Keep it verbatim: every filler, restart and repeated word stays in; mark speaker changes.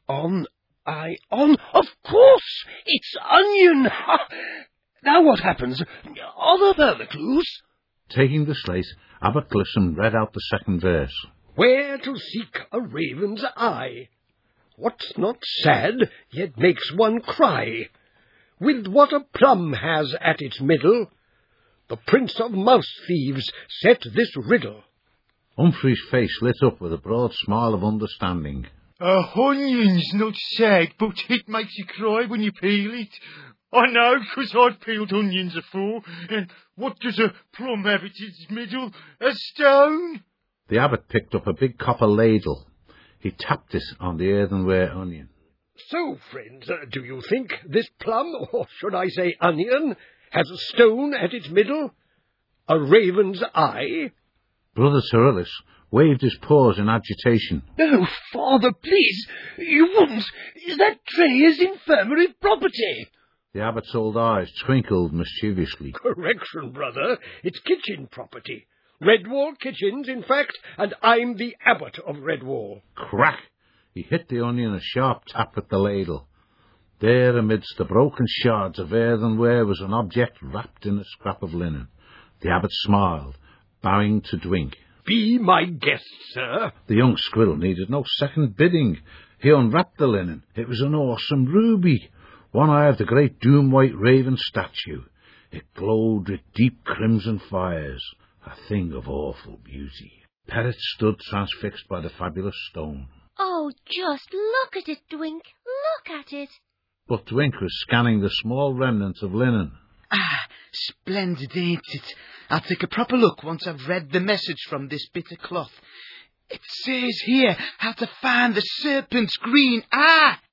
Speaker 1: On, I, on, of course, it's Onion! Ha! Now what happens? Are there further clues?
Speaker 2: Taking the slate, Abbot Glissom read out the second verse.
Speaker 1: Where to seek a raven's eye? What's not sad, yet makes one cry? With what a plum has at its middle, the prince of mouse thieves set this riddle.
Speaker 2: Humphrey's face lit up with a broad smile of understanding.
Speaker 3: A onion's not sad, but it makes you cry when you peel it. I know, 'cause I've peeled onions afore. And what does a plum have at its middle? A stone?
Speaker 2: The abbot picked up a big copper ladle. He tapped it on the earthenware onion.
Speaker 1: So, friends, uh, do you think this plum, or should I say onion, has a stone at its middle? A raven's eye?
Speaker 2: Brother Cyrillus waved his paws in agitation.
Speaker 1: No, Father, please, you wouldn't. That tray is infirmary property.
Speaker 2: The abbot's old eyes twinkled mischievously.
Speaker 1: Correction, brother, it's kitchen property. Redwall Kitchens, in fact, and I'm the abbot of Redwall.
Speaker 2: Crack! He hit the onion a sharp tap at the ladle. There, amidst the broken shards of earthenware, was an object wrapped in a scrap of linen. The abbot smiled, bowing to Dwink.
Speaker 1: Be my guest, sir.
Speaker 2: The young squirrel needed no second bidding. He unwrapped the linen. It was an awesome ruby, one eye of the great doom-white raven statue. It glowed with deep crimson fires, a thing of awful beauty. Perrott stood transfixed by the fabulous stone.
Speaker 4: Oh, just look at it, Dwink. Look at it.
Speaker 2: But Dwink was scanning the small remnant of linen.
Speaker 5: Ah, splendid, ain't it? I'll take a proper look once I've read the message from this bit of cloth. It says here how to find the serpent's green. Ah!